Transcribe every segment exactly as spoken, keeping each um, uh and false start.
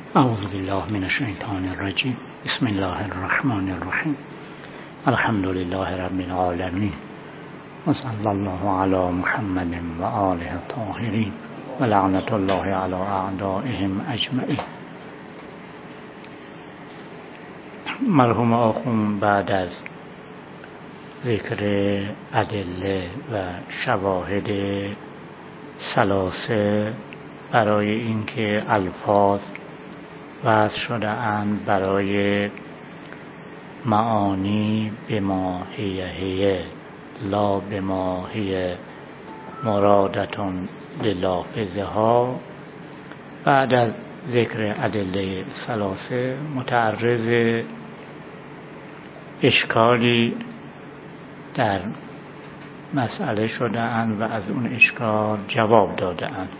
اعوذ بالله من الشیطان الرجیم. بسم الله الرحمن الرحیم. الحمد لله رب العالمین و صلی الله علی محمد و آله الطاهرین و لعنت الله علی اعدائهم اجمعین. مرحوم آخوند بعد از ذکر ادله و شواهد ثلاثه برای اینکه الفاظ وضع شده اند برای معانی به ما هی هی لا به ما هی مرادتون للافظه ها، بعد از ذکر ادله ثلاثه متعرض اشکالی در مسئله شده اند و از اون اشکال جواب داده اند.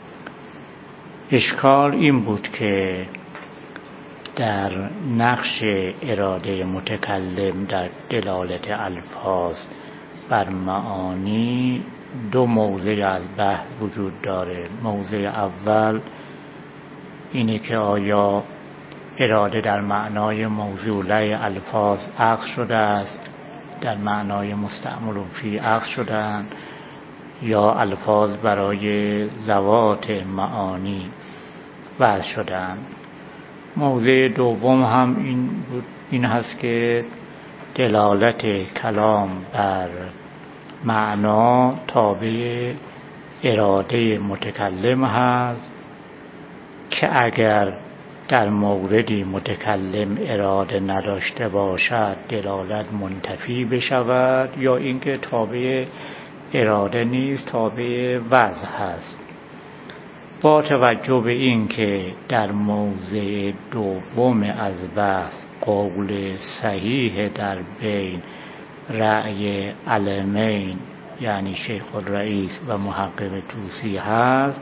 اشکال این بود که در نقش اراده متکلم در دلالت الفاظ بر معانی دو موضع از بحث وجود داره. موضع اول اینه که آیا اراده در معنای موصوله الفاظ اخذ شده است، در معنای مستعمل فی اخذ شده اند، یا الفاظ برای ذوات معانی وضع شده اند. موضع دوم هم این بود، این هست که دلالت کلام بر معنا تابع اراده متکلم هست که اگر در موردی متکلم اراده نداشته باشد دلالت منتفی بشود، یا اینکه تابع اراده نیست، تابع وضع هست. با توجه به این که در موضع دوم از بحث قول صحیح در بین رأی علمین یعنی شیخ الرئیس و محقق طوسی هست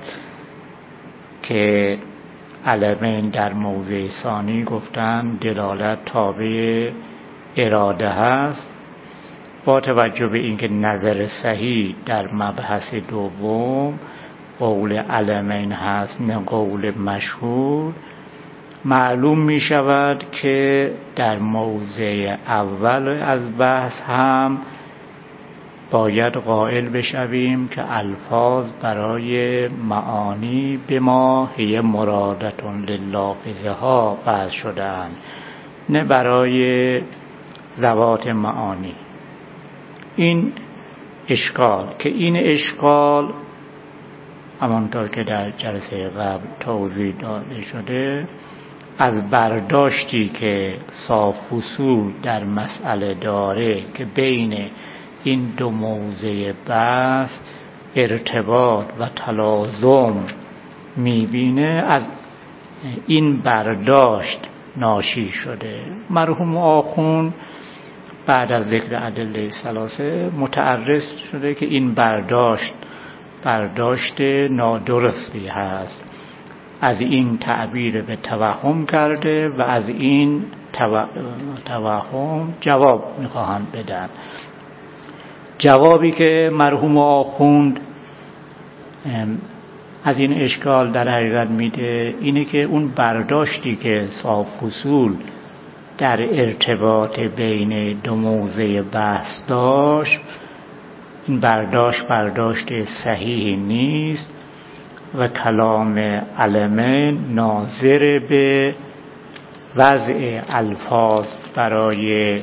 که علمین در موضع ثانی گفتن دلالت تابع اراده هست، با توجه به اینکه نظر صحیح در مبحث دوم قول علمین هست نه قول مشهور، معلوم می شود که در موضع اول از بحث هم باید قائل بشویم که الفاظ برای معانی به ما هی مرادتون للافظه ها وضع شدند، نه برای ذوات معانی. این اشکال که این اشکال همانطور که در جلسه قبل توضیح داده شده از برداشتی که صاف اصول در مسئله داره که بین این دو موضع بحث ارتباط و تلازم میبینه، از این برداشت ناشی شده. مرحوم آخوند بعد از ذکر ادله ثلاثه متعرض شده که این برداشت برداشت نادرستی هست، از این تعبیر به توهم کرده و از این توهم جواب میخواهند بدن. جوابی که مرحوم آخوند از این اشکال در حقیقت میده اینه که اون برداشتی که صاف اصول در ارتباط بین دو موضع بحث داشت، این برداشت برداشت صحیحی نیست و کلام علمین ناظر به وضع الفاظ برای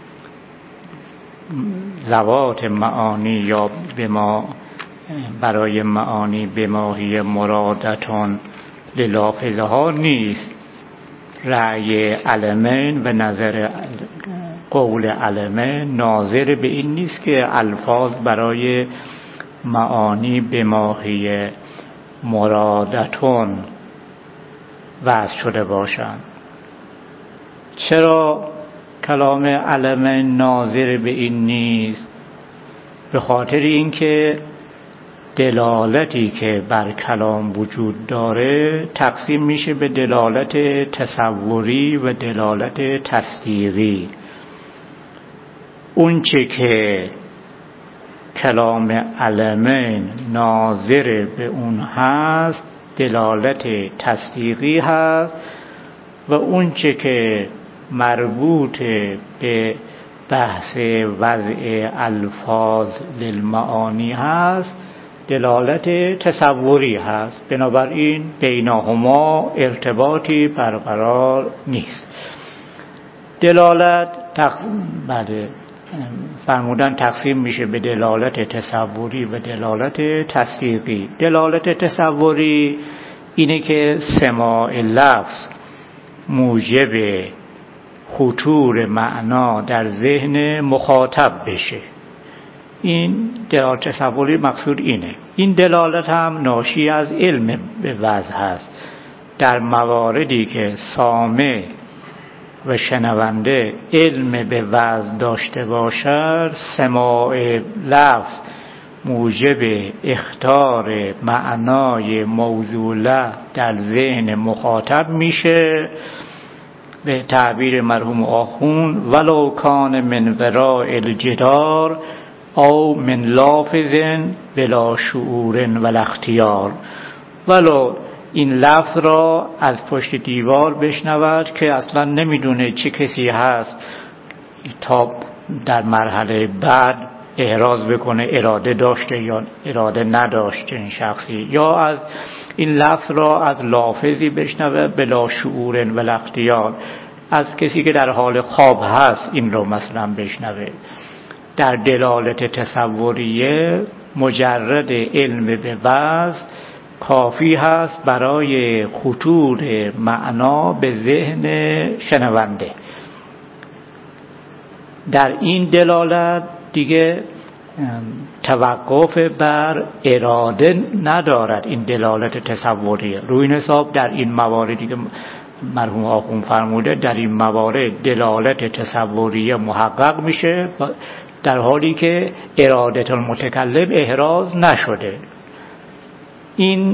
ذوات معانی یا به ما برای معانی به ماهی مرادتون للافظه ها نیست. رأی علمین و نظر قول علمین ناظر به این نیست که الفاظ برای معانی به ماهی مرادتون وضع شده باشند. چرا کلام علمین ناظر به این نیست؟ به خاطر اینکه دلالتی که بر کلام وجود داره تقسیم میشه به دلالت تصوری و دلالت تصدیقی. اون چه که کلام علمین ناظر به اون هست دلالت تصدیقی هست و اون چه که مربوط به بحث وضع الفاظ للمعانی هست دلالت تصوری هست. بنابراین بینهما ارتباطی برقرار نیست. دلالت تق... بله فرمودن تقسیم میشه به دلالت تصوری و دلالت تصدیقی. دلالت تصوری اینه که سماع لفظ موجب خطور معنا در ذهن مخاطب بشه. این دلالت تصوری مقصود اینه. این دلالت هم ناشی از علم به وضع هست. در مواردی که سامع و شنونده علم به وضع داشته باشد سماع لفظ موجب اخطار معنای موصوله در ذهن مخاطب میشه. به تعبیر مرحوم آخوند ولو کان من وراء الجدار او من لافظ بلا شعور ولا اختیار، ولو این لفظ را از پشت دیوار بشنود که اصلا نمیدونه چه کسی هست تا در مرحله بعد احراز بکنه اراده داشته یا اراده نداشته این شخصی، یا از این لفظ را از لافظی بشنوه بلا شعور ولا اختیار، از کسی که در حال خواب هست این رو مثلا بشنوه. در دلالت تصوریه مجرد علم به وضع کافی هست برای خطور معنا به ذهن شنونده. در این دلالت دیگه توقف بر اراده ندارد. این دلالت تصوریه روی این حساب در این مواردی که مرحوم آخوند فرموده در این موارد دلالت تصوریه محقق میشه در حالی که اراده المتکلم احراز نشده. این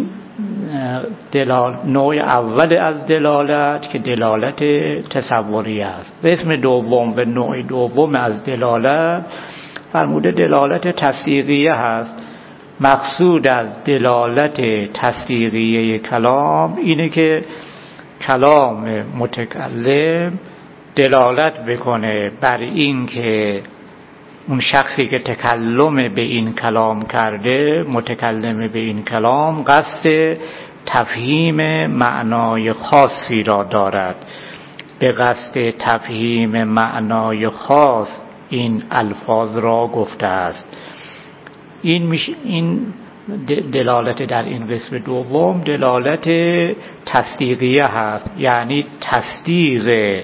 دلال نوع اول از دلالت که دلالت تصوری است. قسم دوم و نوع دوم از دلالت فرموده دلالت تصدیقیه هست. مقصود از دلالت تصدیقیه کلام اینه که کلام متکلم دلالت بکنه بر این که اون شخصی که تکلم به این کلام کرده متکلم به این کلام قصد تفهیم معنای خاصی را دارد. به قصد تفهیم معنای خاص این الفاظ را گفته است. این میشه این دلالت در این قسم دوم دلالت تصدیقیه هست، یعنی تصدیق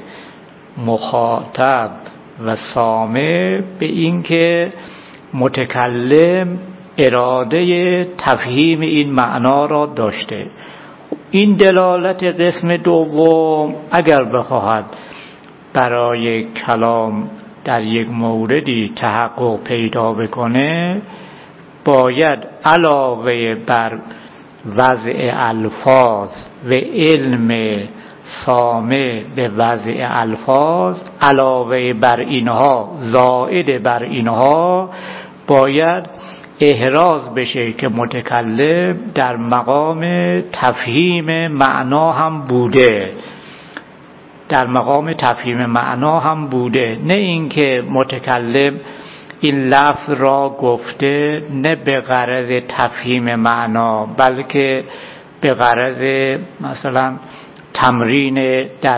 مخاطب و سامع به این که متکلم اراده تفهیم این معنا را داشته. این دلالت قسم دوم اگر بخواهد برای کلام در یک موردی تحقق پیدا بکنه باید علاوه بر وضع الفاظ و علم سامع به وضع الفاظ علاوه بر اینها زائد بر اینها باید احراز بشه که متکلم در مقام تفهیم معنا هم بوده در مقام تفهیم معنا هم بوده نه اینکه متکلم این لفظ را گفته نه به غرض تفهیم معنا بلکه به غرض مثلا تمرین در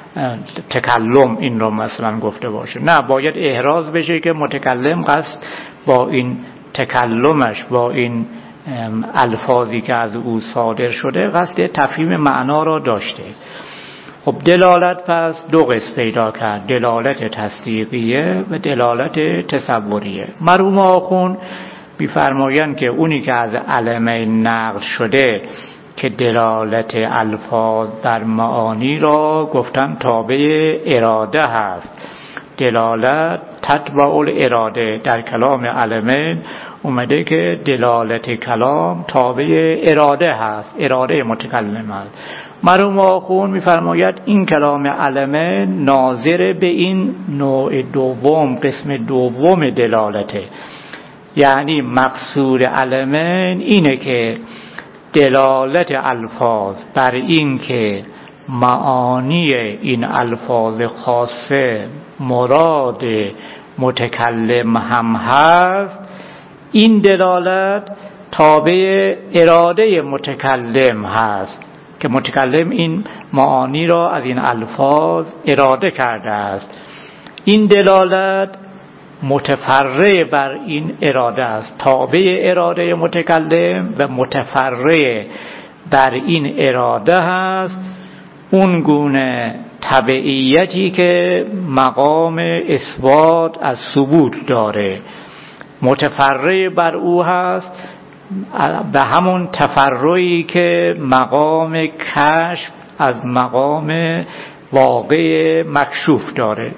تکلم این رو مثلا گفته باشه. نه، باید احراز بشه که متکلم قصد با این تکلمش با این الفاظی که از او صادر شده قصد تفهیم معنا را داشته. خب دلالت پس دو قسم پیدا کرد، دلالت تصدیقیه و دلالت تصوریه. مرحوم آخوند می‌فرمایند که اونی که از علمه نقل شده که دلالت الفاظ در معانی را گفتن تابع اراده هست. دلالت تتبع الاراده در کلام علمه اومده که دلالت کلام تابع اراده هست، اراده متکلم هست. مرحوم آخوند می‌فرماید این کلام علمه ناظر به این نوع دوم قسم دوم دلالته، یعنی مقصود علمه اینه که دلالت الفاظ بر این که معانی این الفاظ خاصه مراد متکلم هم هست، این دلالت تابع اراده متکلم هست که متکلم این معانی را از این الفاظ اراده کرده است. این دلالت متفرع بر این اراده است، تابع اراده متکلم و متفرع بر این اراده هست. اون گونه تبعیتی که مقام اثبات از ثبوت داره متفرع بر او هست، به همون تفرعی که مقام کشف از مقام واقع مکشوف داره.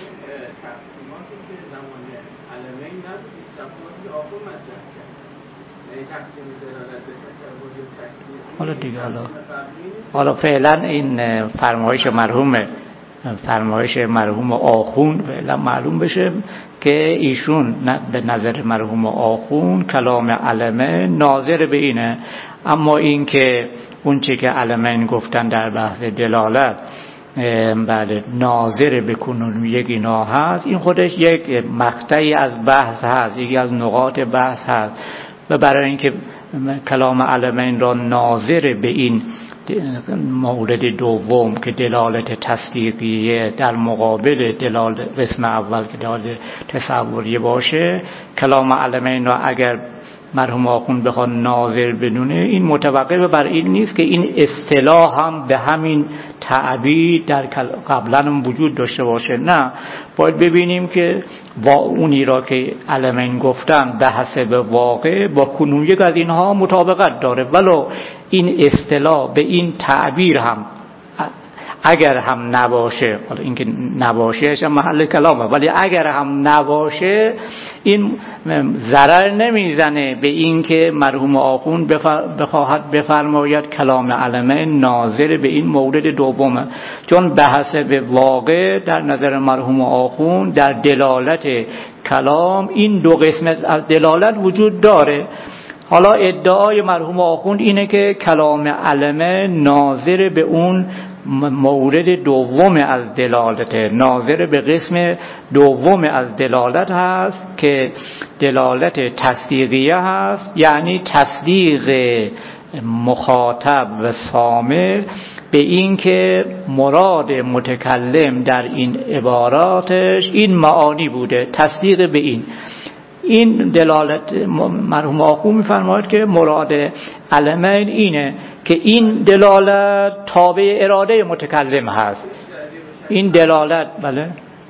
حالا دیگه حالا حالا فعلا این فرمایش مرحوم فرمایش مرحوم آخوند فعلا معلوم بشه که ایشون به نظر مرحوم آخوند کلام علمه ناظر به اینه، اما این که اون چی که علمین گفتن در بحث دلالت بله ناظر به کنون یک اینا هست، این خودش یک مقطعی از بحث هست، یکی از نقاط بحث هست. و برای اینکه کلام علمین را ناظر به این مورد دوم که دلالت تصدیقیه در مقابل دلالت قسم اول که دلالت تصوریه باشه، کلام علمین را اگر مرحوم آخوند بخواد ناظر بدونه، این متوقف بر این نیست که این اصطلاح هم به همین تعبیر در قبلا هم وجود داشته باشه. نه، باید ببینیم که با اونی را که علمین گفتن به حسب واقع با کنون یک از اینها مطابقت داره، ولو این اصطلاح به این تعبیر هم اگر هم نباشه، حالا اینکه نباشه هم محل کلامه، ولی اگر هم نباشه این ضرر نمیزنه به این که مرحوم آخوند بخواهد بفرماید کلام علمه ناظر به این مورد دومه، چون به حسب واقع در نظر مرحوم آخوند در دلالت کلام این دو قسمت از دلالت وجود داره. حالا ادعای مرحوم آخوند اینه که کلام علمه ناظر به اون مورد دوم از دلالت، ناظر به قسم دوم از دلالت هست که دلالت تصدیقیه هست، یعنی تصدیق مخاطب و سامع به این که مراد متکلم در این عباراتش این معانی بوده، تصدیق به این این دلالت. مرحوم آخوند می‌فرماید که مراد علمین اینه که این دلالت تابع اراده متکلم هست. این دلالت بله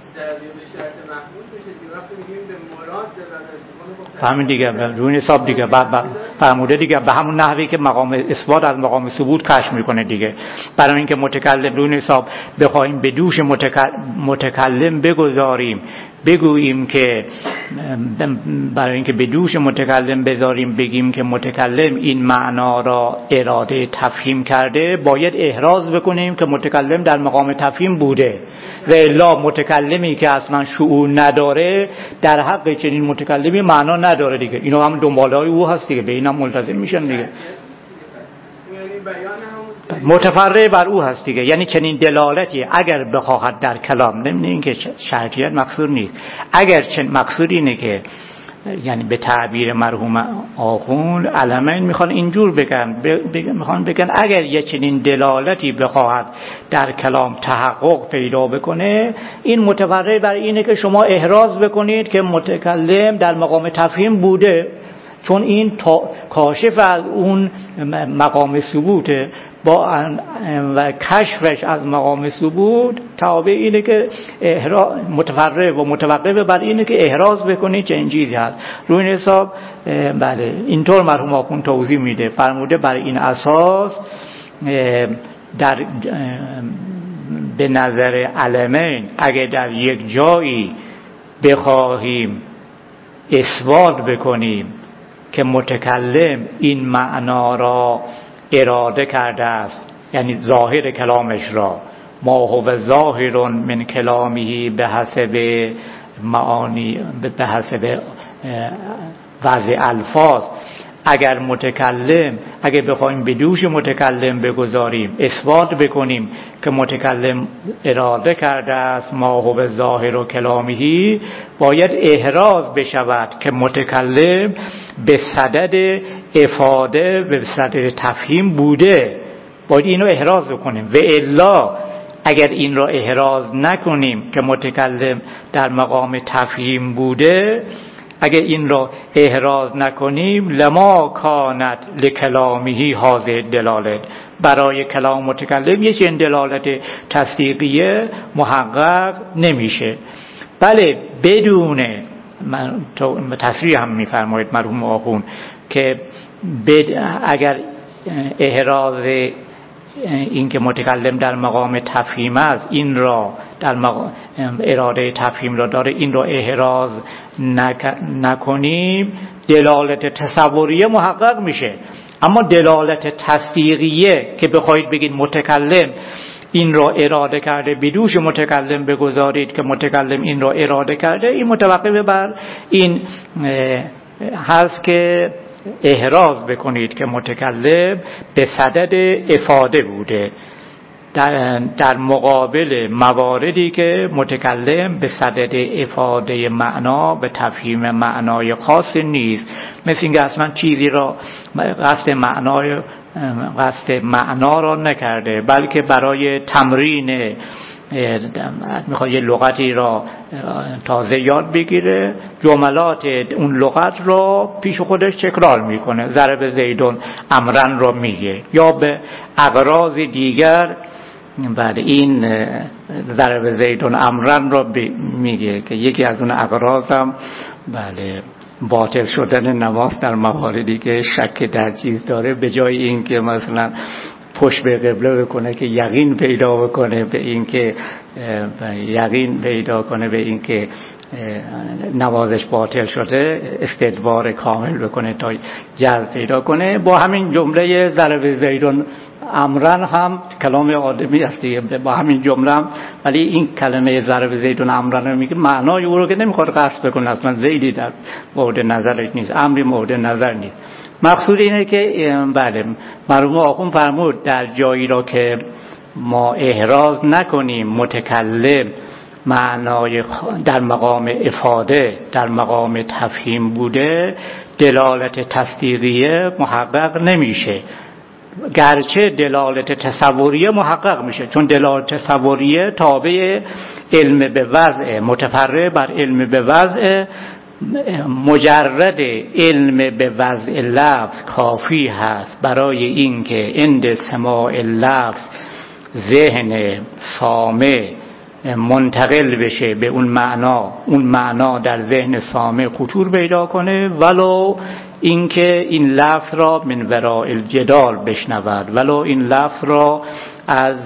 همین دیگه روی حساب دیگه فرموده دیگه به همون نحوی که مقام اثبات از مقام ثبوت کشف میکنه دیگه. برای اینکه متکلم روی حساب بخوایم به دوش متکلم بگذاریم، بگوییم که برای اینکه به دوش متکلم بذاریم بگیم که متکلم این معنا را اراده تفهیم کرده، باید احراز بکنیم که متکلم در مقام تفهیم بوده، و الا متکلمی که اصلا شعور نداره در حق چنین متکلمی معنا نداره دیگه. اینا هم دنباله های او هست دیگه، به این هم ملتزم میشن دیگه، متفرع بر او هست دیگه. یعنی چنین دلالتی اگر بخواهد در کلام، نمیدونی این که شرطیت مقصود نیست، اگر چنین مقصود اینه که یعنی به تعبیر مرحوم آخوند علمین میخوان اینجور بگن میخوان بگن اگر یه چنین دلالتی بخواهد در کلام تحقق پیدا بکنه، این متفرع بر اینه که شما احراز بکنید که متکلم در مقام تفهیم بوده، چون این کاشف از اون مقام ثبوته با و کشفش از مقام ثبوت تابع اینه که متفرع و متوقف بر اینه که احراز بکنید چه این چیزی هست. روی این حساب بله اینطور مرحوم آخوند توضیح میده، فرموده بر این اساس در به نظر علمین اگه در یک جایی بخواهیم اثبات بکنیم که متکلم این معنا را اراده کرده است، یعنی ظاهر کلامش را، ما هو ظاهر من کلامه به حسب معانی به حسب وضع الفاظ، اگر متکلم اگر بخوایم به دوش متکلم بگذاریم، اثبات بکنیم که متکلم اراده کرده است ما هو ظاهر و کلامهی، باید احراز بشود که متکلم به صدد افاده، به صدد تفهیم بوده. باید اینو احراز بکنیم. و الا اگر این را احراز نکنیم که متکلم در مقام تفهیم بوده، اگر این را احراز نکنیم، لما کانت لکلامهی هذه دلالت، برای کلام متکلم یک دلالت تصدیقیه محقق نمیشه. بله بدون من تصریح هم میفرمایید مرحوم آخوند که اگر احراز این که متکلم در مقام تفهیم است، این را در مقام اراده تفهیم را داره، این را احراز نک... نکنیم، دلالت تصوریه محقق میشه. اما دلالت تصدیقیه که بخواید بگید متکلم این را اراده کرده، بدوش متکلم بگذارید که متکلم این را اراده کرده، این متوقف بر این هست که احراز بکنید که متکلم به صدد افاده بوده، در, در مقابل مواردی که متکلم به صدد افاده معنا، به تفهیم معنای خاص نیست. مثل اینکه اصلا چیزی را قصد معنای قصد معنا را نکرده، بلکه برای تمرین میخواد یه لغتی را تازه یاد بگیره، جملات اون لغت را پیش خودش تکرار میکنه. ضرب زیدون امرن را میگه، یا به اغراض دیگر بعد این ضرب زیدون امرن را میگه که یکی از اون اغراض هم بله باطل شدن نماز در مواردی که شک در چیز داره، به جای این که مثلا پشت به قبله بکنه که یقین پیدا بکنه به این که یقین پیدا کنه به این که نمازش باطل شده، استدبار کامل بکنه تا جزم پیدا کنه. با همین جمله ضرب زیدون امرن هم کلام آدمی است دیگه، با همین جمله هم، ولی این کلمه ضرب زیدون امرن رو میگه، معنای او رو که نمیخواد قصد بکنه، اصلا زیدی در مورد نظرش نیست، امری مورد نظر نیست. مقصود اینه که بله مرحوم آخوند فرمود در جایی را که ما احراز نکنیم متکلم معنای در مقام افاده، در مقام تفهیم بوده، دلالت تصدیقیه محقق نمیشه، گرچه دلالت تصوریه محقق میشه، چون دلالت تصوریه تابع علم به وضع، متفرع بر علم به وضع. مجرد علم به وضع لفظ کافی هست برای اینکه عند سماع لفظ ذهن سامع منتقل بشه به اون معنا، اون معنا در ذهن سامع خطور پیدا کنه، ولو اینکه این لفظ را من وراء الجدال بشنود، ولو این لفظ را از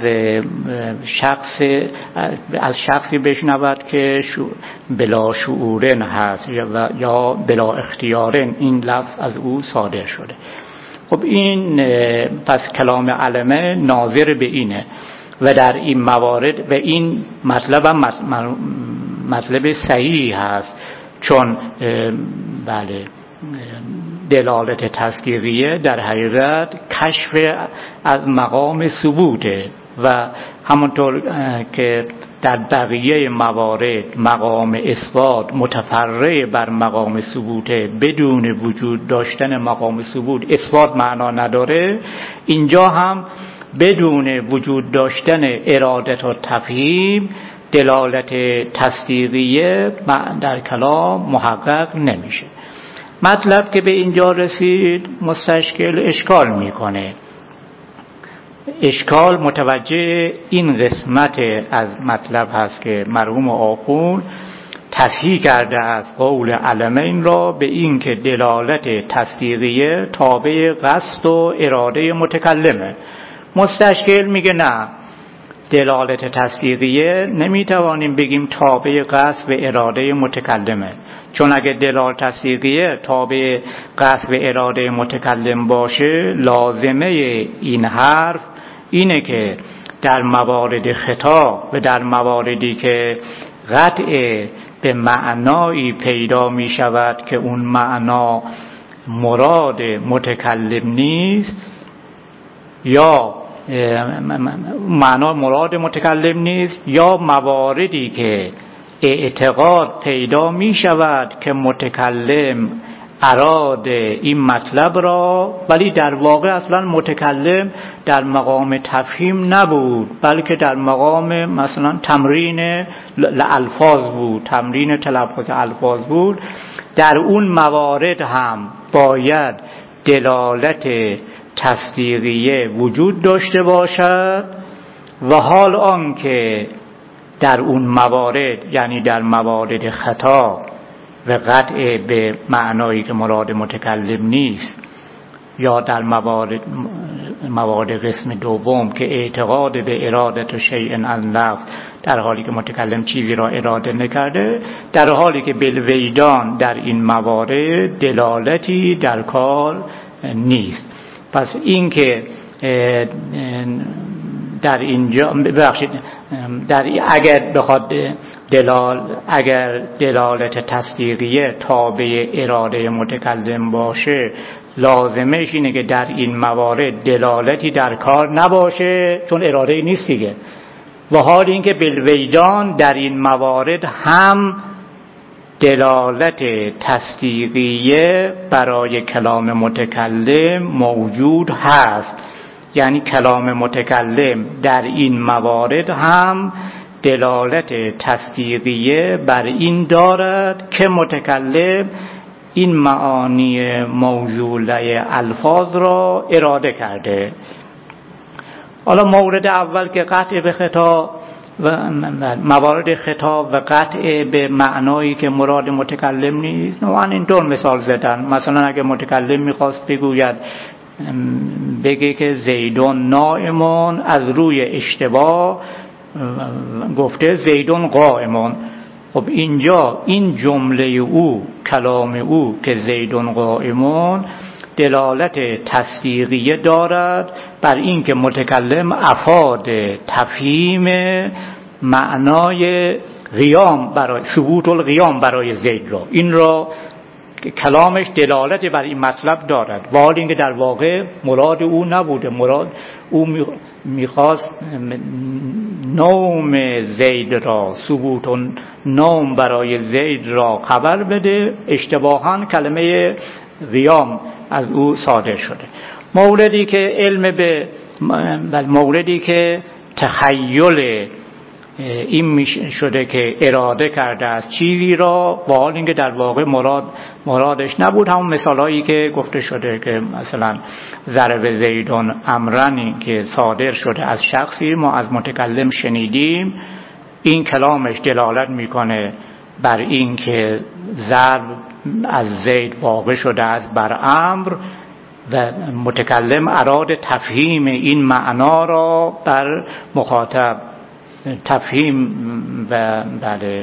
شخص از شخصی بشنود که بلا شعورن هست یا بلا اختیارن این لفظ از او صادر شده. خب این پس کلام علمه ناظر به اینه و در این موارد و این مطلب هم مطلب صحیح هست، چون بله دلالت تصدیقیه در حقیقت کشف از مقام ثبوته و همونطور که در بقیه موارد مقام اثبات متفرع بر مقام ثبوته، بدون وجود داشتن مقام ثبوت اثبات معنا نداره، اینجا هم بدون وجود داشتن ارادت و تفهیم دلالت تصدیقیه در کلام محقق نمیشه. مطلب که به اینجا رسید مستشکل اشکال میکنه. اشکال متوجه این قسمت از مطلب هست که مرحوم آخوند تصحیح کرده از قول علمین را به این که دلالت تصدیقیه تابع قصد و اراده متکلمه. مستشکل میگه نه، دلالت تصدیقیه نمیتوانیم بگیم تابع قصد و اراده متکلمه، چون اگه دلالت تصدیقیه تابع قصد و اراده متکلم باشه، لازمه این حرف اینه که در موارد خطاب و در مواردی که قطع به معنایی پیدا می شود که اون معنا مراد متکلم نیست یا معنا مراد متکلم نیست یا مواردی که اعتقاد پیدا می شود که متکلم اراد این مطلب را، ولی در واقع اصلا متکلم در مقام تفهیم نبود، بلکه در مقام مثلا تمرین الفاظ بود، تمرین تلفظ الفاظ بود. در اون موارد هم باید دلالت تصدیقیه وجود داشته باشد و حال آن که در اون موارد، یعنی در موارد خطا و قطع به معنایی که مراد متکلم نیست، یا در موارد موارد قسم دوم که اعتقاد به ارادت شیء از لفظ در حالی که متکلم چیزی را اراده نکرده، در حالی که بالویدان در این موارد دلالتی در کار نیست. پس این که در اینجا ببخشید در اگر بخواد دلال اگر دلالت تصدیقیه تابع اراده متکلم باشه، لازمش اینه که در این موارد دلالتی در کار نباشه، چون اراده نیست دیگه. و حال این که بالویدان در این موارد هم دلالت تصدیقیه برای کلام متکلم موجود هست، یعنی کلام متکلم در این موارد هم دلالت تصدیقیه بر این دارد که متکلم این معانی موجوله الفاظ را اراده کرده. حالا مورد اول که قطع به خطا و موارد خطا و قطع به معنایی که مراد متکلم نیست، نوعا این طور مثال زدن. مثلا اگه متکلم میخواست بگوید بگه که زیدون نائمون، از روی اشتباه گفته زیدون قائمون. خب اینجا این جمله او، کلام او که زیدون قائمون، دلالت تصدیقیه دارد بر این که متکلم افاد تفهیم معنای قیام برای ثبوت القیام برای زید را. این را کلامش دلالت بر این مطلب دارد، ولی اینکه در واقع مراد او نبوده. مراد او میخواست نوم زید را، ثبوت نوم برای زید را خبر بده، اشتباهاً کلمه قیام از او صادر شده. موردی که علم به موردی که تخیل این میشه شده که اراده کرده از چیزی را، و حال اینکه در واقع مراد مرادش نبود. همون مثالایی که گفته شده که مثلا ضرب زیدون امرنی که صادر شده از شخصی ما از متکلم شنیدیم، این کلامش دلالت میکنه بر این که ضرب از زید واقع شده است بر امر، و متکلم اراد تفهیم این معنا را بر مخاطب، تفهیم و بله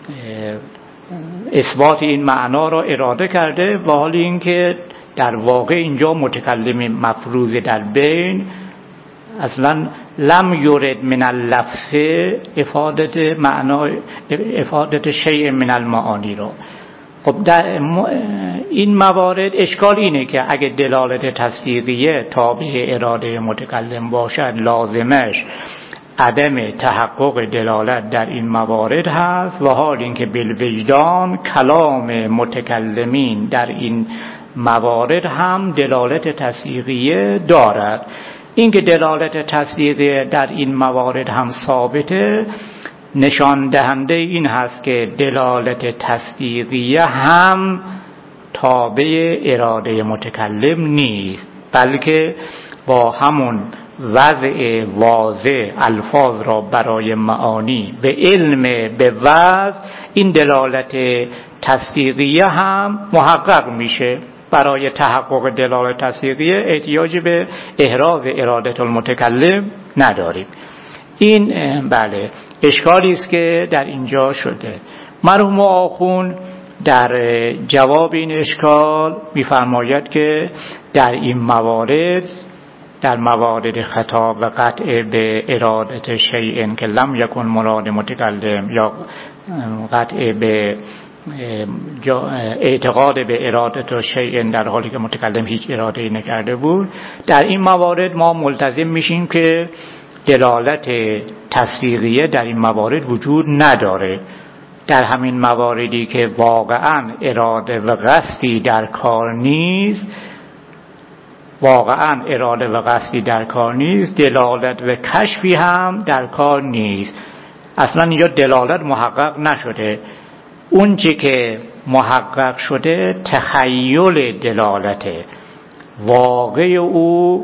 اثبات این معنا را اراده کرده، و حال اینکه در واقع اینجا متکلم مفروض در بین اصلا لم یرد من اللفظ افادت معنا افادت شیء من المعانی را. خب در این موارد اشکال اینه که اگه دلالت تصدیقیه تابع اراده متکلم باشد، لازمش عدم تحقق دلالت در این موارد هست، و حال اینکه بالوجدان کلام متکلمین در این موارد هم دلالت تصدیقیه دارد. اینکه دلالت تصدیقیه در این موارد هم ثابته، نشان دهنده این هست که دلالت تصدیقیه هم تابع اراده متکلم نیست، بلکه با همون وضع واضح الفاظ را برای معانی به علم به وضع، این دلالت تصدیقیه هم محقق میشه. برای تحقق دلالت تصدیقیه احتیاج به احراز اراده المتکلم نداریم. این بله اشکالی است که در اینجا شده. مرحوم آخوند در جواب این اشکال می‌فرماید که در این موارد، در موارد خطا و قطع به ارادت شیء که لم یکن مراد متکلم، یا قطع به اعتقاد به اراده و شیء در حالی که متکلم هیچ اراده ای نکرده بود. در این موارد ما ملتزم میشیم که دلالت تصدیقیه در این موارد وجود نداره. در همین مواردی که واقعا اراده و قصدی در کار نیست، واقعا اراده و قصدی در کار نیست، دلالت و کشفی هم در کار نیست. اصلا اینجا دلالت محقق نشده. اون چی که محقق شده تخیل دلالته، واقع او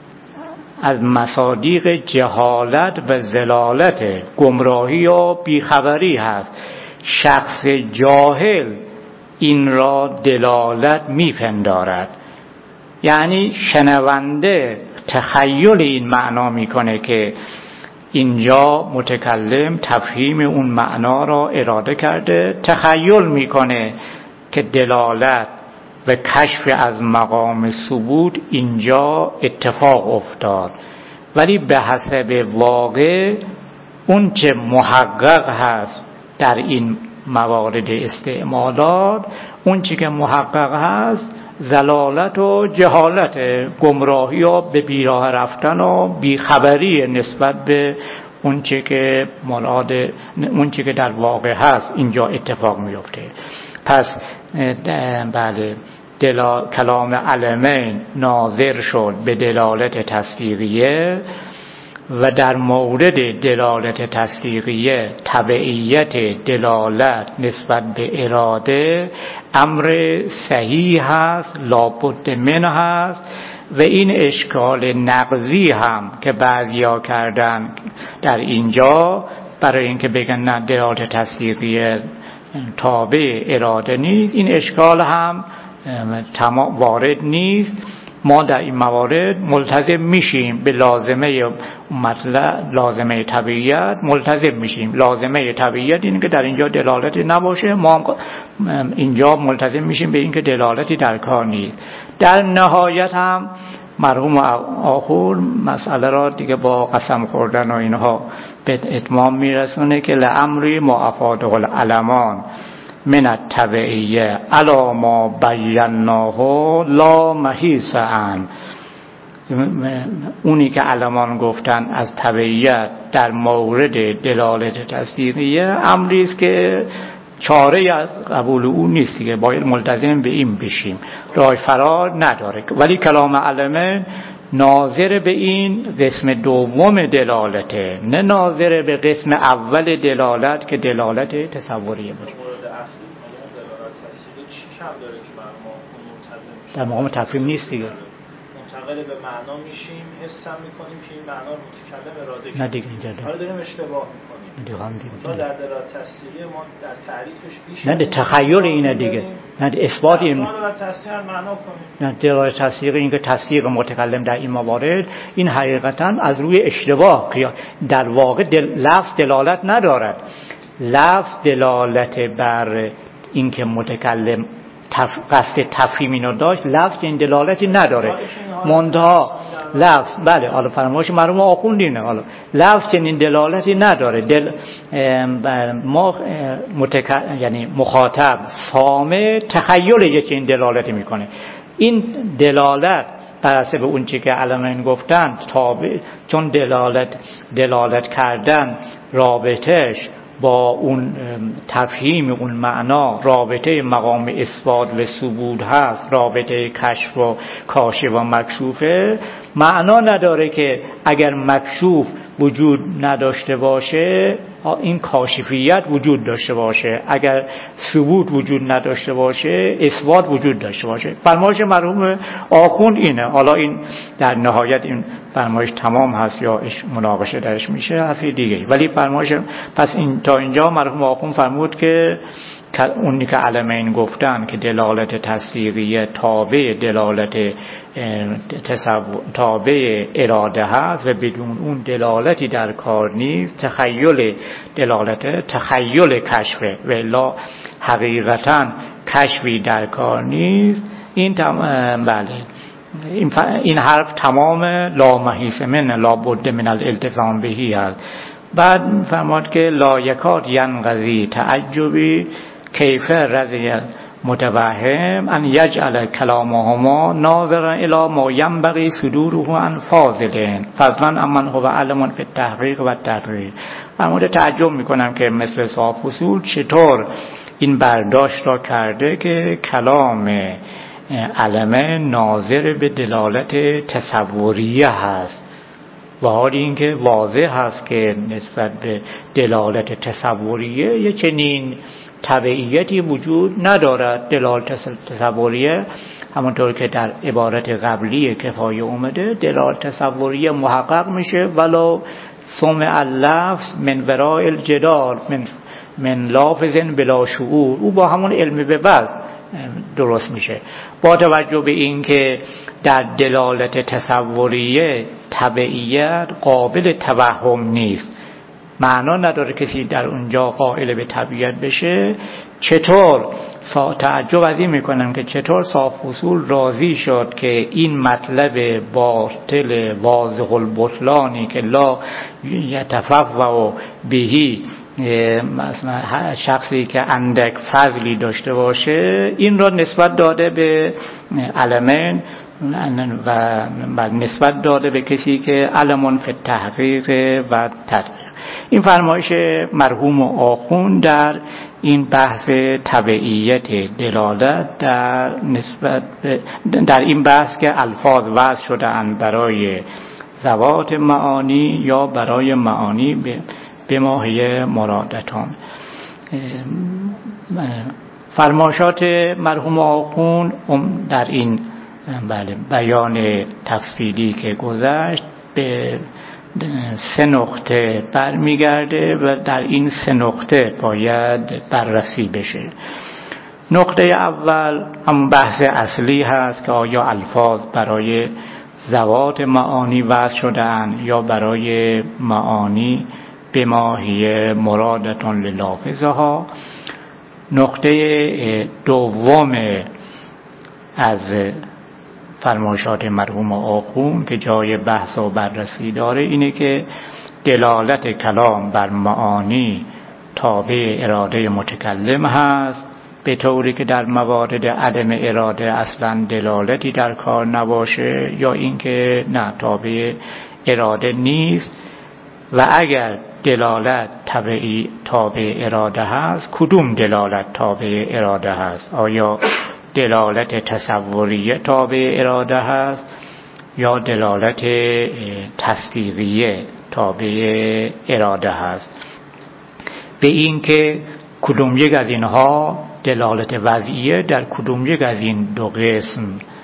از مصادیق جهالت و ضلالت، گمراهی و بیخبری هست. شخص جاهل این را دلالت میپندارد، یعنی شنونده تخیل این معنا میکنه که اینجا متکلم تفهیم اون معنا را اراده کرده، تخیل میکنه که دلالت و کشف از مقام ثبوت اینجا اتفاق افتاد، ولی به حسب واقع اون چه محقق هست در این موارد استعمالات، اون چه که محقق هست ضلالت و جهالت، گمراهی و به بیراه رفتن و بیخبری نسبت به اون چه که مراد، اون چه که در واقع هست اینجا اتفاق میفته. پس بله، دلا... کلام علمین ناظر شد به دلالت تصدیقیه و در مورد دلالت تصدیقیه تبعیت دلالت نسبت به اراده امر صحیح هست، لابد من هست. و این اشکال نقضی هم که بعضیا کردن در اینجا برای اینکه بگن نه دلالت تصدیقیه تابع اراده نیست، این اشکال هم تمام وارد نیست. ما در این موارد ملتزم میشیم به لازمه مطلب، لازمه طبیعیت ملتزم میشیم. لازمه طبیعیت اینه که در اینجا دلالتی نباشه، ما اینجا ملتزم میشیم به اینکه دلالتی در کار نیست. در نهایت هم مرحوم آخور مسئله را دیگه با قسم خوردن و اینها به اتمام میرسونه که لامری معافاته العلمان من التبعیه علی ما بیناه لا محیص عن. اونی که علمان گفتن از تبعیت در مورد دلالت تصدیقیه امری است که چاره از قبول او نیست که باید ملتزم به این بشیم، راه فرار نداره. ولی کلام علمه ناظر به این قسم دوم دلالته، نه ناظر به قسم اول دلالت که دلالت تصوریه باشه. در مقام تفهیم نیست دیگه، منتقل به معنا میشیم، حس هم میکنیم که این معنا رو متکلم اراده کرده. نه دیگه اینجا حالا داریم اشتباه میکنیم. تا در دلالت تصدیقی ما در تعریفش بیش نه ده تخیل اینه دیگه، نه ده اثبات این. دلالت تصدیق معنا کنیم. نه دلالت تصدیق این که تصدیق متکلم در این موارد این حقیقتا از روی اشتباه که در واقع دل لفظ دلالت ندارد. لفظ دلالت بر این که متکلم تف... قصد تفهیم اینو داشت، لفظ این دلالتی نداره. منتها لفظ بله، حالا فرمایش مرحوم آخوندینه، حالا لفظ این دلالتی نداره. دل ما متک... یعنی مخاطب سامع تخیل یک این دلالتی میکنه. این دلالت بر حسب اون چی که علمین گفتن تابع، چون دلالت دلالت کردن رابطهش با اون تفهیم اون معنا رابطه مقام اثبات و ثبوت هست، رابطه کشف و کاشف و مکشوفه، معنا نداره که اگر مکشوف وجود نداشته باشه این کاشفیت وجود داشته باشه، اگر ثبوت وجود نداشته باشه اثبات وجود داشته باشه. فرمایش مرحوم آخوند اینه. حالا این در نهایت این فرمایش تمام هست یا مناقشه درش میشه حرفی دیگه، ولی فرمایش پس این تا اینجا مرحوم آخوند فرمود که اونی که علمین گفتن که دلالت تصدیقیه تابع دلالت تصور تابع اراده هست و بدون اون دلالتی در کار نیست، تخیل دلالت تخیل کشفه و الا حقیقتا کشفی در کار نیست. این تم... بله این, ف... این حرف تمام لا محیص من لا بد من الالتزام بهی هست. بعد فرماد که لا یکاد ینقضی تعجبی کیف رضی متوهم ان یجعل کلامهما ناظرا الی ما ینبغی صدوره عن فاضل فضلا امن هو علم فی التحقیق و التدقیق. من مورد تعجب میکنم که مثل صاحب اصول چطور این برداشت را کرده که کلام علمه ناظر به دلالت تصوریه هست، و حالی اینکه واضح هست که نسبت به دلالت تصوریه یه چنین تبعیتی وجود ندارد. دلالت تصوریه همونطور که در عبارت قبلی کفایه اومده، دلالت تصوریه محقق میشه ولو سمع اللفظ من وراء الجدال من من لافظ بلا شعور، او با همون علم به بعد درست میشه. با توجه به این که در دلالت تصوریه تبعیت قابل توهم نیست، معنا نداره کسی در اونجا قائل به تبعیت بشه، چطور تعجب از این میکنم که چطور صاحب اصول راضی شد که این مطلب باطل واضح البطلانی که لا یتفوع بهی مثلا شخصی که اندک فضلی داشته باشه، این را نسبت داده به علمین و نسبت داده به کسی که علمون فی التحقیق و تدقیق. این فرمایش مرحوم آخوند در این بحث تبعیت دلالت در نسبت در این بحث که الفاظ وضع شده اند برای ذوات معانی یا برای معانی به به ماهی مرادتان. فرمایشات مرحوم آخوند در این بله بیان تفصیلی که گذشت به سه نقطه برمیگرده و در این سه نقطه باید بررسی بشه. نقطه اول هم بحث اصلی هست که آیا الفاظ برای ذوات معانی وضع شدن یا برای معانی به ماهی مرادتون للافظه ها. نقطه دوم از فرمایشات مرحوم آخوند که جای بحث و بررسی داره اینه که دلالت کلام بر معانی تابع اراده متکلم هست، به طوری که در موارد عدم اراده اصلا دلالتی در کار نباشه، یا اینکه نه تابع اراده نیست. و اگر دلالت تابع تابع اراده هست، کدوم دلالت تابع اراده هست؟ آیا دلالت تصوریه تابع اراده هست یا دلالت تصدیقیه تابع اراده هست؟ به این که کدوم یک از اینها دلالت وضعیه در کدوم یک از این دو قسم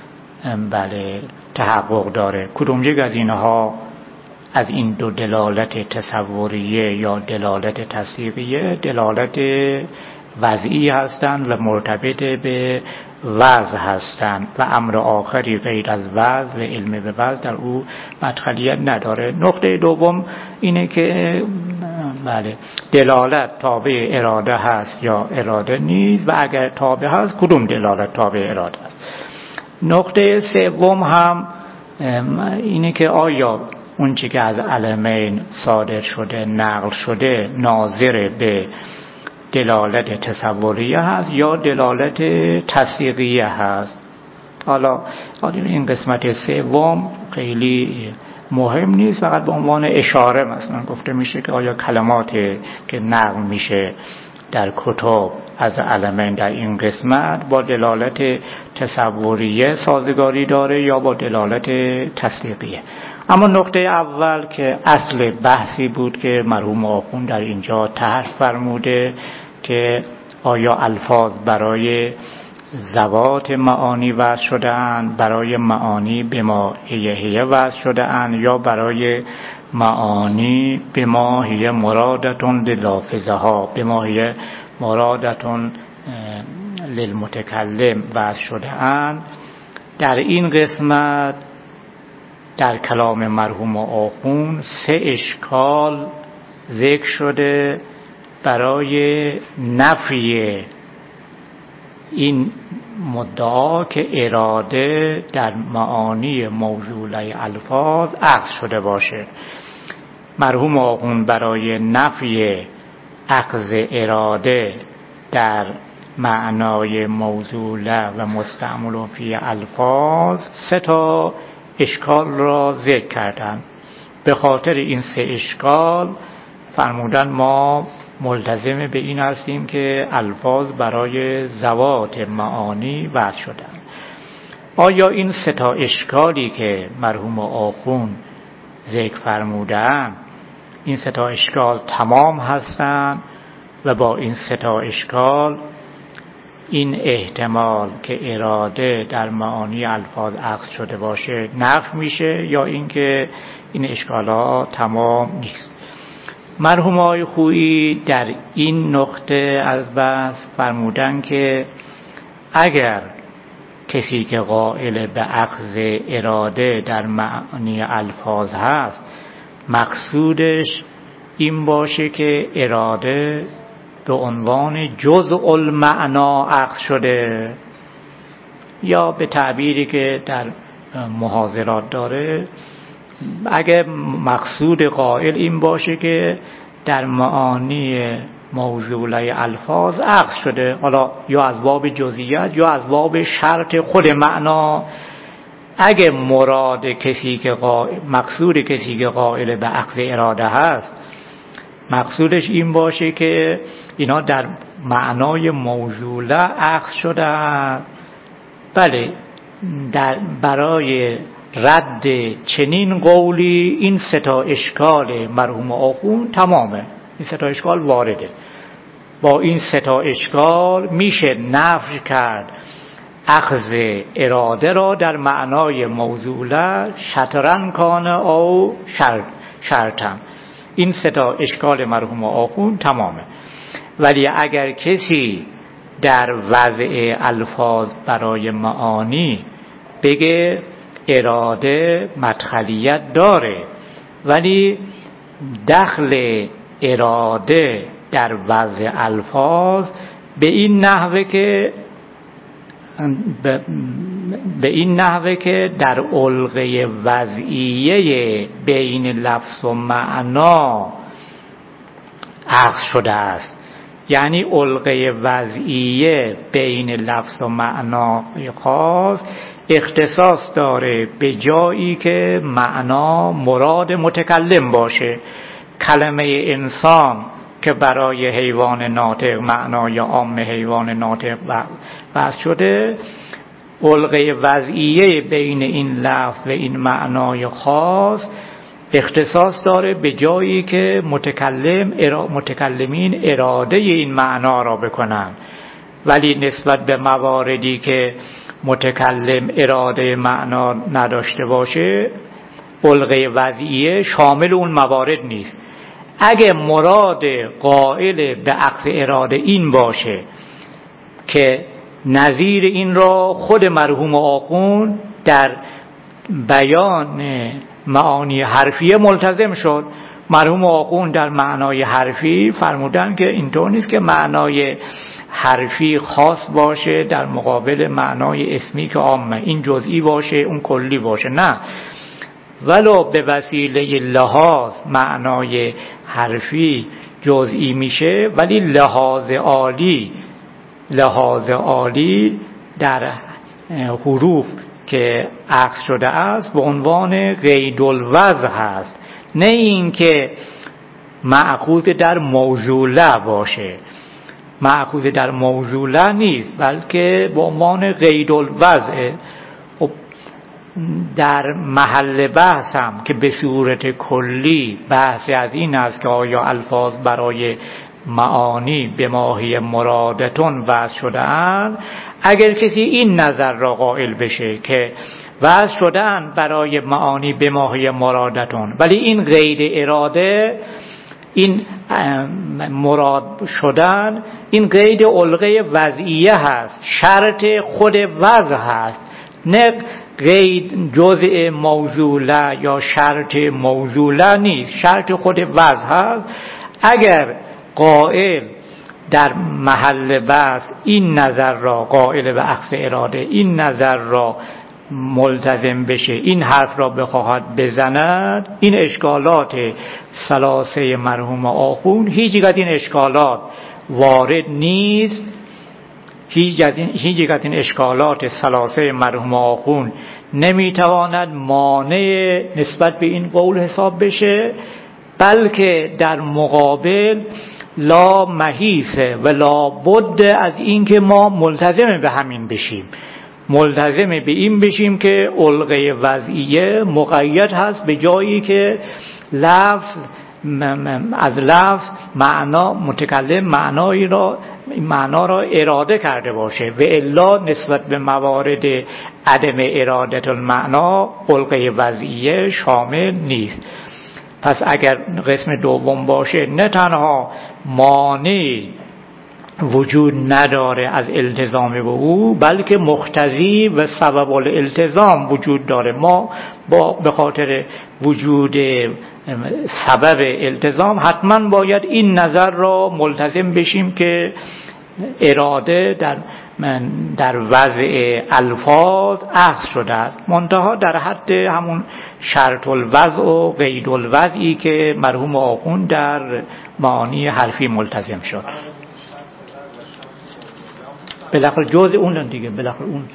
بله تحقق داره، کدوم یک از اینها از این دو دلالت تصوریه یا دلالت تصدیقیه دلالت وضعی هستند و مرتبط به وضع هستند و امر آخری غیر از وضع و علم به وضع در او مدخلیت نداره. نقطه دوم اینه که بله دلالت تابع اراده هست یا اراده نیست، و اگر تابع هست کدوم دلالت تابع اراده است. نقطه سوم هم اینه که آیا اون چی که از علمین صادر شده نقل شده ناظر به دلالت تصوریه هست یا دلالت تصدیقیه هست. حالا این قسمت سوم خیلی مهم نیست، فقط به عنوان اشاره مثلا گفته میشه که آیا کلماتی که نقل میشه در کتب از علمین در این قسمت با دلالت تصوریه سازگاری داره یا با دلالت تصدیقیه. اما نقطه اول که اصل بحثی بود که مرحوم آخوند در اینجا طرح فرموده که آیا الفاظ برای ذوات معانی وضع شده اند، برای معانی به ما هیه وضع شده اند، یا برای معانی به ما هیه مرادتون للافظه ها، به ما هیه مرادتون للمتکلم وضع شده اند. در این قسمت در کلام مرحوم آخوند سه اشکال ذکر شده برای نفی این مدعا که اراده در معانی موصوله الفاظ عکس شده باشه. مرحوم آخوند برای نفی عکس اراده در معنای موصوله و مستعمل فی الفاظ سه تا اشکال را ذکر کردن. به خاطر این سه اشکال فرمودن ما ملتزم به این هستیم که الفاظ برای ذوات معانی وضع شدن. آیا این سه تا اشکالی که مرحوم آخوند ذکر فرمودن این سه تا اشکال تمام هستند و با این سه تا اشکال این احتمال که اراده در معانی الفاظ عکس شده باشه نفی میشه، یا اینکه این اشکالات تمام نیست؟ مرحوم آقای خویی در این نقطه از بحث فرمودن که اگر کسی که قائل به اخذ اراده در معانی الفاظ هست مقصودش این باشه که اراده به عنوان جزء المعنا اخذ شده، یا به تعبیری که در محاضرات داره اگه مقصود قائل این باشه که در معانی موصوله الفاظ اخذ شده، حالا یا از باب جزئیات یا از باب شرط خود معنا، اگه مراد کسی که قائل مقصود کسی که قائل به اخذ اراده هست مقصودش این باشه که اینا در معنای موصوله اخذ شده، بله، در برای رد چنین قولی این سه تا اشکال مرحوم آخوند تمامه، این سه تا اشکال وارده. با این سه تا اشکال میشه نفی کرد اخذ اراده را در معنای موصوله شطرن کانه او شرط شرطم. این سه تا اشکال مرحوم آخوند تمامه. ولی اگر کسی در وضع الفاظ برای معانی بگه اراده مدخلیت داره ولی دخل اراده در وضع الفاظ به این نحوه که به این نحوه که در علقه وضعیه بین لفظ و معنا اخذ شده است، یعنی علقه وضعیه بین لفظ و معنای خاص اختصاص داره به جایی که معنا مراد متکلم باشه. کلمه انسان که برای حیوان ناطق معنای عام حیوان ناطق بحث شده، علقه وضعیه بین این لفظ و این معنای خاص اختصاص داره به جایی که متکلم ارا... متکلمین اراده این معنا را بکنن، ولی نسبت به مواردی که متکلم اراده معنا نداشته باشه علقه وضعیه شامل اون موارد نیست. اگه مراد قائل به اخذ اراده این باشه که نظیر این را خود مرحوم آخوند در بیان معانی حرفیه ملتزم شد. مرحوم آخوند در معنای حرفی فرمودن که اینطور نیست که معنای حرفی خاص باشه در مقابل معنای اسمی که عامه، این جزئی باشه اون کلی باشه، نه، ولو به وسیله لحاظ معنای حرفی جزئی میشه ولی لحاظ عالی لحاظ عالی در حروف که عکس شده است به عنوان قید الوضع هست، نه اینکه مأخوذ در موصوله باشه. مأخوذ در موصوله نیست بلکه به عنوان قید الوضع. خب در محل بحث هم که به صورت کلی بحث از این است که آیا الفاظ برای معانی به ماهی مرادتون وضع شده‌اند، اگر کسی این نظر را قائل بشه که وضع شده‌اند برای معانی به ماهی مرادتون ولی این قید اراده، این مراد شدن، این قید علقه وضعیه هست، شرط خود وضع هست، نه قید جزء موصوله یا شرط موصوله نیست، شرط خود وضع هست. اگر قائل در محل بحث این نظر را قائل به اخذ اراده این نظر را ملتزم بشه، این حرف را بخواهد بزند، این اشکالات ثلاثه مرحوم آخوند هیچ یک از این اشکالات وارد نیست هیچ از این هیچ یک از این اشکالات ثلاثه مرحوم آخوند نمیتواند مانع نسبت به این قول حساب بشه، بلکه در مقابل لا محیصه و لا بد از این که ما ملتزم به همین بشیم، ملتزم به این بشیم که علقه وضعیه مقید هست به جایی که لفظ از لفظ معنا متکلم معنایی را معنا را اراده کرده باشه و الا نسبت به موارد عدم اراده المعنا علقه وضعیه شامل نیست. پس اگر قسم دوم باشه نه تنها مانع وجود نداره از التزام به او، بلکه مقتضی و سبب الالتزام وجود داره. ما با به خاطر وجود سبب التزام حتما باید این نظر را ملتزم بشیم که اراده در در وضع الفاظ اخذ شده است، منتها در حد همون شرط الوضع و قید الوضعی که مرحوم آخوند در معانی حرفی ملتزم شد. بالاخره جزء اون دیگه، بالاخره اون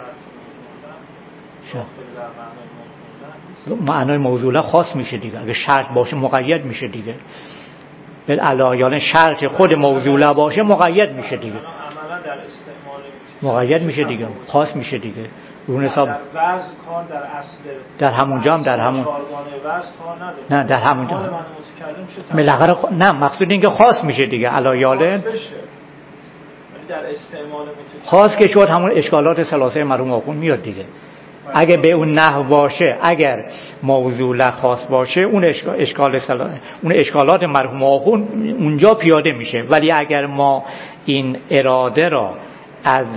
معنای موضوعه خاص میشه دیگه. اگه شرط باشه مقید میشه دیگه، بالعلا شرط خود موضوعه باشه مقید میشه دیگه، مقید میشه دیگه، خاص میشه دیگه. اون حساب در وضع کار در اصل در همونجا هم در همون نه در همونجا بالاخره نه مقصود این که خاص میشه دیگه علایاله در استعمال خاص که شد همون اشکالات ثلاثه مرحوم آخوند میاد دیگه. اگه به اون نحو باشه، اگر موضوع خاص باشه، اون اشکال اشکال سلا... اون اشکالات مرحوم آخوند اونجا پیاده میشه. ولی اگر ما این اراده را از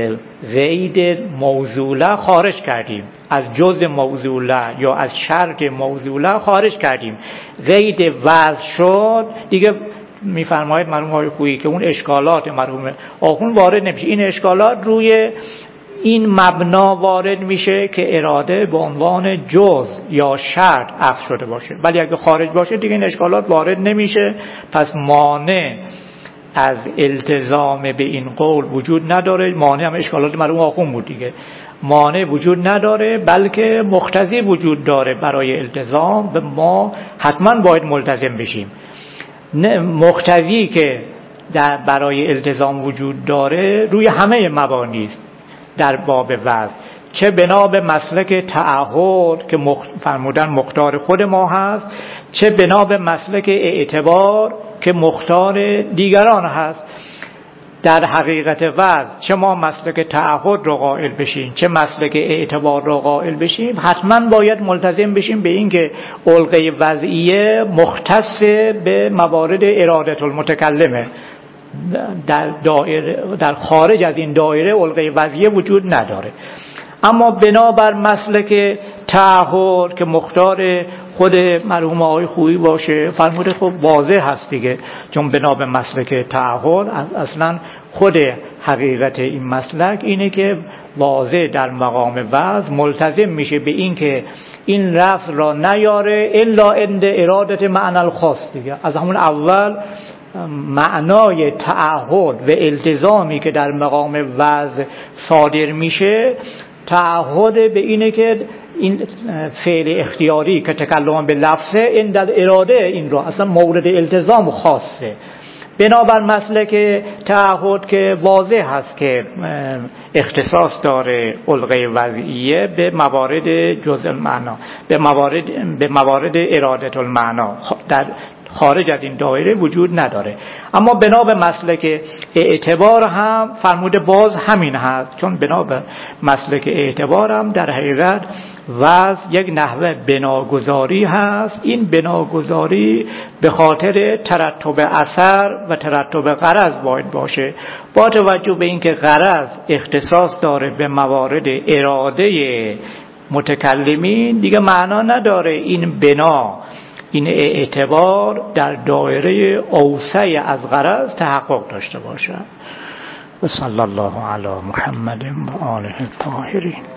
قید موضوع خارج کردیم، از جزء موضوع یا از شرط موضوع خارج کردیم، قید وضع شد دیگه، میفرماید مرحوم آقای خویی که اون اشکالات مرحوم آخوند وارد نمیشه. این اشکالات روی این مبنا وارد میشه که اراده به عنوان جز یا شرط اخذ شده باشه، ولی اگه خارج باشه دیگه این اشکالات وارد نمیشه. پس مانع از التزام به این قول وجود نداره. مانع هم اشکالات مرحوم آخوند بود دیگه. مانع وجود نداره، بلکه مقتضی وجود داره برای التزام و ما حتما باید ملتزم بشیم. نه مقتضی که در برای التزام وجود داره روی همه مبانی است در باب وضع، چه بنا به مسلک تعهد که فرمودن مختار خود ما هست، چه بنا به مسلک اعتبار که مختار دیگران هست. در حقیقت وضع چه ما مسلک تعهد رو قائل بشیم چه مسلک اعتبار رو قائل بشیم، حتما باید ملتزم بشیم به این که علقه وضعیه مختص به موارد ارادت المتکلمه. در دایره در خارج از این دایره علقه وضعیه وجود نداره. اما بنابر مسلک تعهد که مختار خود مرحوم آقای خویی باشه، فرموده خب واضح هست دیگه، چون بنابر مسلک تعهد اصلا خود حقیقت این مسلک اینه که واضح در مقام وضع ملتزم میشه به این که این لفظ را نیاره الا عند ارادت معنی الخاص دیگه. از همون اول معنای تعهد و التزامی که در مقام وضع صادر میشه، تعهد به اینه که این فعل اختیاری که تکلم به لفظه این در اراده این رو اصلا مورد التزام خاصه. بنابر مسلک تعهد که واضح هست که اختصاص داره علقه وضعیه به موارد جزء المعنا، به موارد به موارد ارادت المعنا، در خارج از این دایره وجود نداره. اما بنا به مسلک اعتبار هم فرموده باز همین هست، چون بنا به مسلک اعتبار هم در حقیقت وضع یک نحوه بناگذاری هست. این بناگذاری به خاطر ترتب اثر و ترتب غرض باید باشه، با توجه به اینکه غرض اختصاص داره به موارد اراده متکلمین، دیگه معنا نداره این بنا این اعتبار در دایره اوسع از غرض تحقق داشته باشد. و صلی الله علی محمد و آله الطاهرین.